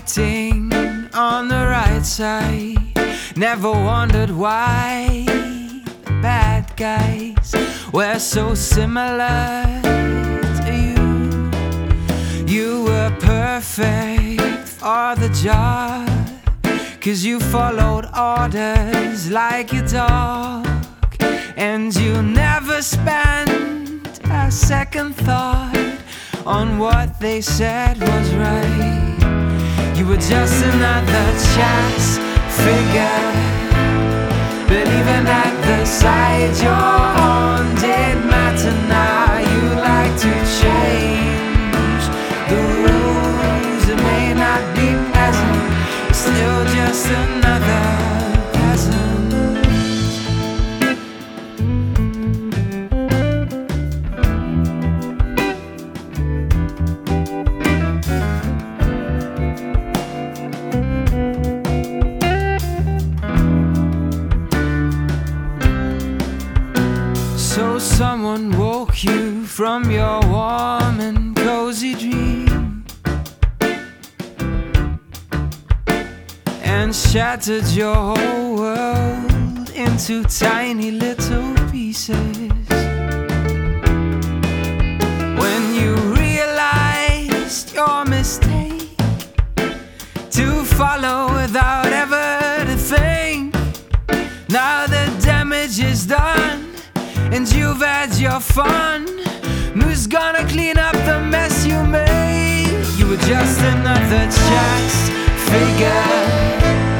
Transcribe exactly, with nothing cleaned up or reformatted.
sitting on the right side. Never wondered why the bad guys were so similar to you. You were perfect for the job, 'cause you followed orders like a dog. And you never spent a second thought on what they said was right. You were just another chess figure, but even at the side you're on did matter now. You like to change the rules. It may not be pleasant, still just another peasant. So someone woke you from your warm and cozy dream and shattered your whole world into tiny little pieces. When you realized your mistake, to follow without ever to think, now the damage is done and you've had your fun. Who's gonna clean up the mess you made? You were just another chess figure,